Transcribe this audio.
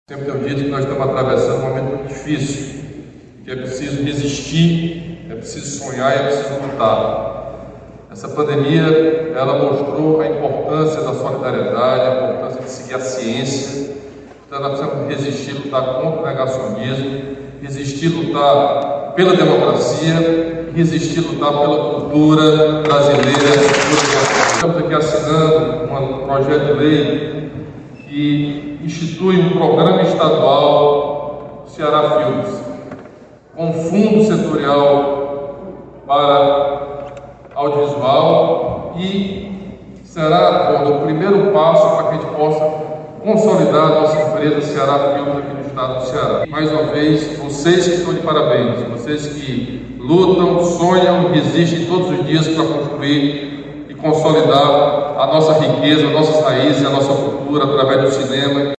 Sempre tenho dito que nós estamos atravessando um momento muito difícil, que é preciso resistir, é preciso sonhar e é preciso lutar. Essa pandemia, ela mostrou a importância da solidariedade, a importância de seguir a ciência. Então nós precisamos resistir, lutar contra o negacionismo, resistir, lutar pela democracia, resistir, lutar pela cultura brasileira. Estamos aqui assinando um projeto de lei que institui um programa estadual Ceará Filmes, com fundo setorial para audiovisual, e será o primeiro passo para que a gente possa consolidar a nossa empresa Ceará Filmes aqui no estado do Ceará. Mais uma vez, vocês que estão de parabéns, vocês que lutam, sonham, resistem todos os dias para construir e consolidar a nossa riqueza, nossas raízes, a nossa cultura através do cinema.